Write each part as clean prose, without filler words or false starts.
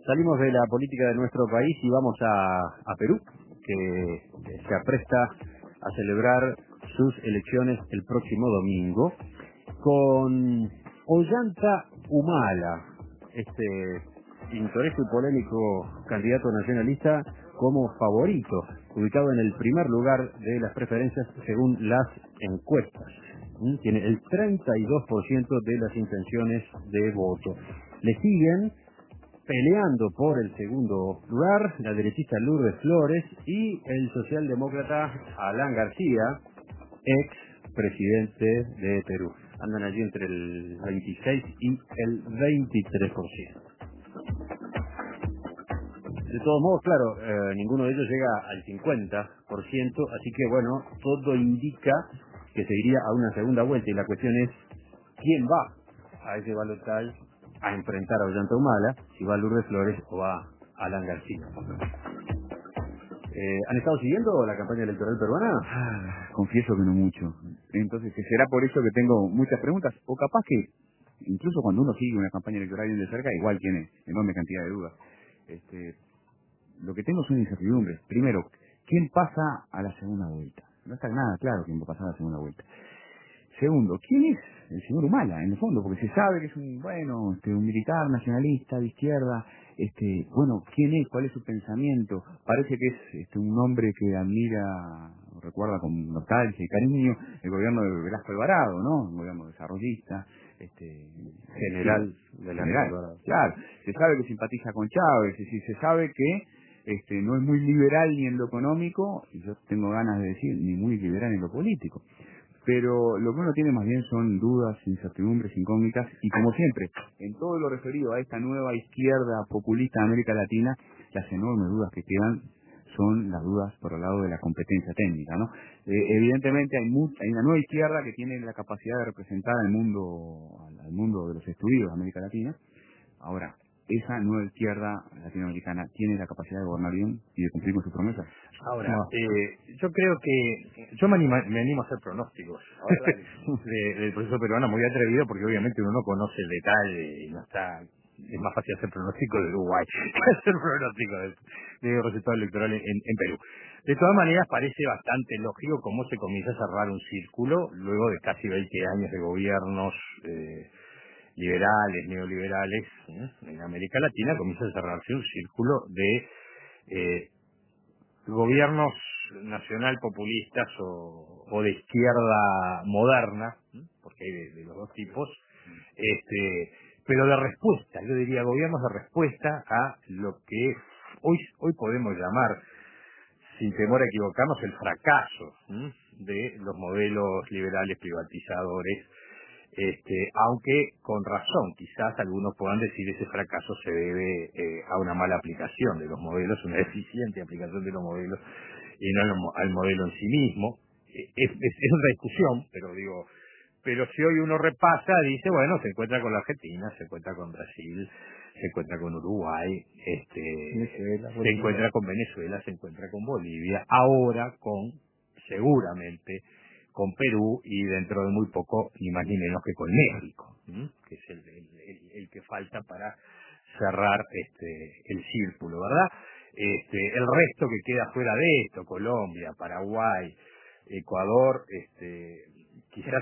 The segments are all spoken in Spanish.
Salimos de la política de nuestro país y vamos a Perú, que se apresta a celebrar sus elecciones el próximo domingo, con Ollanta Humala, este pintoresco y polémico candidato nacionalista, como favorito, ubicado en el primer lugar de las preferencias según las encuestas. Tiene el 32% de las intenciones de voto. Le siguen peleando por el segundo lugar la derechista Lourdes Flores y el socialdemócrata Alan García, ex presidente de Perú. Andan allí entre el 26 y el 23%. De todos modos, claro, ninguno de ellos llega al 50%, así que bueno, todo indica que se iría a una segunda vuelta, y la cuestión es quién va a ese balotaje a enfrentar a Ollanta Humala, si va Lourdes Flores o va Alan García. ¿Han estado siguiendo la campaña electoral peruana? Confieso que no mucho. Entonces, será por eso que tengo muchas preguntas, o capaz que incluso cuando uno sigue una campaña electoral bien de cerca, igual tiene enorme cantidad de dudas. Lo que tengo son incertidumbres. Primero, ¿quién pasa a la segunda vuelta? No está nada claro quién va a pasar a la segunda vuelta. Segundo, ¿quién es el señor Humala, en el fondo? Porque se sabe que es un militar nacionalista de izquierda. ¿Quién es? ¿Cuál es su pensamiento? Parece que es un hombre que admira, recuerda con nostalgia y cariño el gobierno de Velasco Alvarado, ¿no? Un gobierno desarrollista, General Velasco Alvarado. Claro, se sabe que simpatiza con Chávez, es decir, se sabe que no es muy liberal ni en lo económico, y yo tengo ganas de decir, ni muy liberal en lo político. Pero lo que uno tiene más bien son dudas, incertidumbres, incógnitas, y como siempre, en todo lo referido a esta nueva izquierda populista de América Latina, las enormes dudas que quedan son las dudas por el lado de la competencia técnica, ¿no? Evidentemente hay una nueva izquierda que tiene la capacidad de representar al mundo de los estudios de América Latina. Ahora, esa nueva izquierda latinoamericana tiene la capacidad de gobernar bien y de cumplir con sus promesas. Ahora, yo creo que yo me animo a hacer pronósticos del proceso peruano, muy atrevido, porque obviamente uno no conoce el detalle y no está. Es más fácil hacer pronósticos de Uruguay que hacer pronósticos de resultado electoral en Perú. De todas maneras, parece bastante lógico cómo se comienza a cerrar un círculo luego de casi 20 años de gobiernos liberales, neoliberales, en América Latina. Comienza a cerrarse un círculo de gobiernos nacional populistas o de izquierda moderna, porque hay de los dos tipos, pero de respuesta, yo diría gobiernos de respuesta a lo que hoy podemos llamar, sin temor a equivocarnos, el fracaso de los modelos liberales privatizadores, aunque con razón, quizás algunos puedan decir ese fracaso se debe a una mala aplicación de los modelos, una deficiente aplicación de los modelos y no al modelo en sí mismo. Es otra discusión, pero si hoy uno repasa, dice, bueno, se encuentra con la Argentina, se encuentra con Brasil, se encuentra con Uruguay, se encuentra con Venezuela, se encuentra con Bolivia, ahora seguramente con Perú, y dentro de muy poco, ni más ni menos que con México, que es el que falta para cerrar el círculo, ¿verdad? El resto que queda fuera de esto, Colombia, Paraguay, Ecuador, quizás,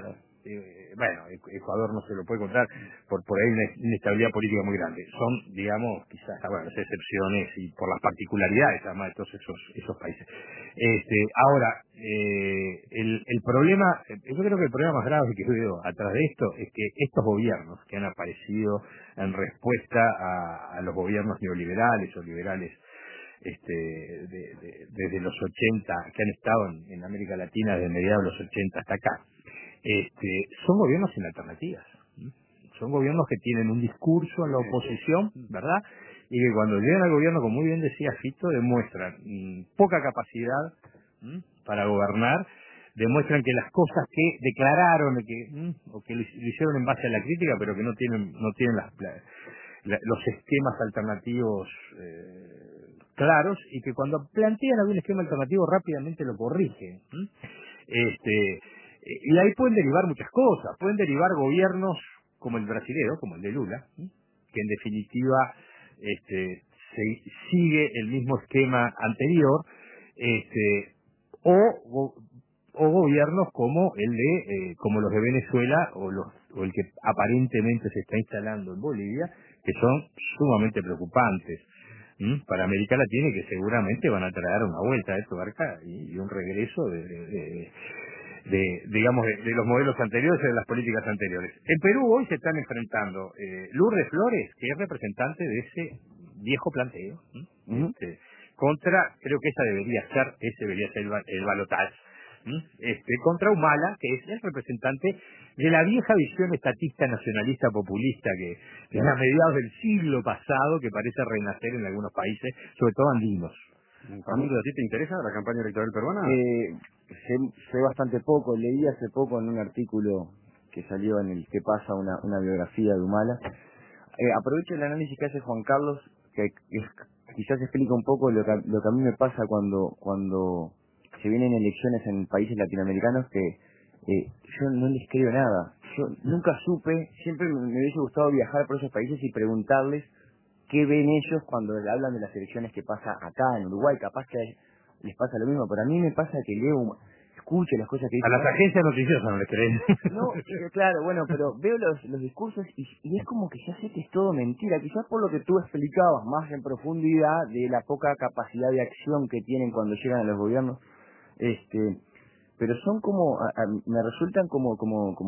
Ecuador no se lo puede contar, por ahí una inestabilidad política muy grande. Son, digamos, quizás, las excepciones y por las particularidades, además, de todos esos países. Ahora, el problema, yo creo que el problema más grave que veo atrás de esto es que estos gobiernos que han aparecido en respuesta a los gobiernos neoliberales o liberales desde los 80, que han estado en América Latina desde mediados de los 80 hasta acá, son gobiernos sin alternativas. Son gobiernos que tienen un discurso en la oposición, ¿verdad? Y que cuando llegan al gobierno, como muy bien decía Fito, demuestran poca capacidad para gobernar, demuestran que las cosas que declararon o que lo hicieron en base a la crítica, pero que no tienen los esquemas alternativos claros, y que cuando plantean algún esquema alternativo rápidamente lo corrigen. Y ahí pueden derivar muchas cosas, pueden derivar gobiernos como el brasilero, como el de Lula, que en definitiva se sigue el mismo esquema anterior, o gobiernos como como los de Venezuela o el que aparentemente se está instalando en Bolivia, que son sumamente preocupantes para América Latina y que seguramente van a traer una vuelta de tuerca y un regreso de los modelos anteriores y de las políticas anteriores. En Perú hoy se están enfrentando Lourdes Flores, que es representante de ese viejo planteo, contra, creo que ese debería ser el balotaje, contra Humala, que es el representante de la vieja visión estatista, nacionalista, populista que a mediados del siglo pasado, que parece renacer en algunos países, sobre todo andinos. Facundo, ¿a ti te interesa la campaña electoral peruana? Sé bastante poco, leí hace poco en un artículo que salió en el que pasa una biografía de Humala. Aprovecho el análisis que hace Juan Carlos, que quizás explica un poco lo que a mí me pasa cuando se vienen elecciones en países latinoamericanos, que yo no les creo nada. Yo nunca supe, siempre me hubiese gustado viajar por esos países y preguntarles qué ven ellos cuando hablan de las elecciones que pasa acá en Uruguay. Capaz que les pasa lo mismo, pero a mí me pasa que escucho las cosas que A dicen. las agencias noticiosas no les creen. No, claro, bueno, pero veo los discursos y es como que ya sé que es todo mentira, quizás por lo que tú explicabas más en profundidad de la poca capacidad de acción que tienen cuando llegan a los gobiernos, pero son como, me resultan como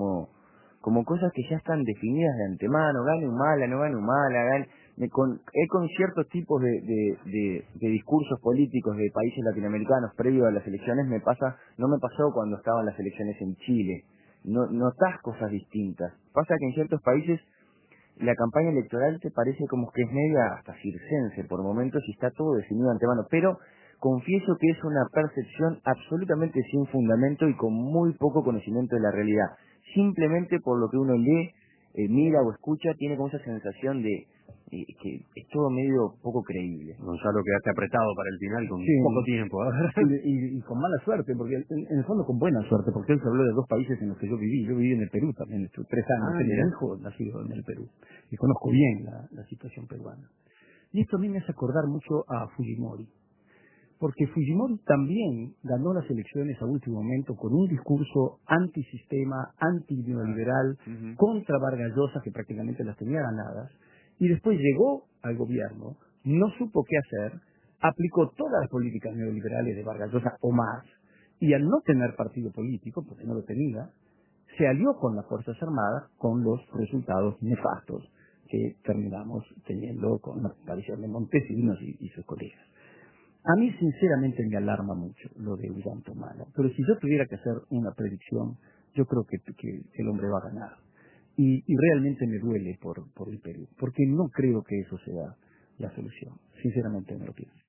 cosas que ya están definidas de antemano. Gane Humala, no gane Humala, con ciertos tipos de discursos políticos de países latinoamericanos previo a las elecciones no me pasó cuando estaban las elecciones en Chile. Notás cosas distintas. Pasa que en ciertos países la campaña electoral te parece como que es media hasta circense por momentos y está todo definido de antemano, pero confieso que es una percepción absolutamente sin fundamento y con muy poco conocimiento de la realidad. Simplemente por lo que uno lee, mira o escucha, tiene como esa sensación de que es todo medio poco creíble. Gonzalo, quedaste apretado para el final con poco tiempo. Y con mala suerte, porque en el fondo con buena suerte, porque él se habló de dos países en los que yo viví. Yo viví en el Perú también, estuve 3 años. Tengo un hijo nacido en el Perú y conozco bien la situación peruana. Y esto a mí me hace acordar mucho a Fujimori, porque Fujimori también ganó las elecciones a último momento con un discurso antisistema, antineoliberal, contra Vargas Llosa, que prácticamente las tenía ganadas, y después llegó al gobierno, no supo qué hacer, aplicó todas las políticas neoliberales de Vargas Llosa o más, y al no tener partido político, porque no lo tenía, se alió con las Fuerzas Armadas con los resultados nefastos que terminamos teniendo con la aparición de Montesinos y sus colegas. A mí sinceramente me alarma mucho lo de Ollanta Humala, pero si yo tuviera que hacer una predicción, yo creo que el hombre va a ganar. Y realmente me duele por el Perú, porque no creo que eso sea la solución. Sinceramente no lo pienso.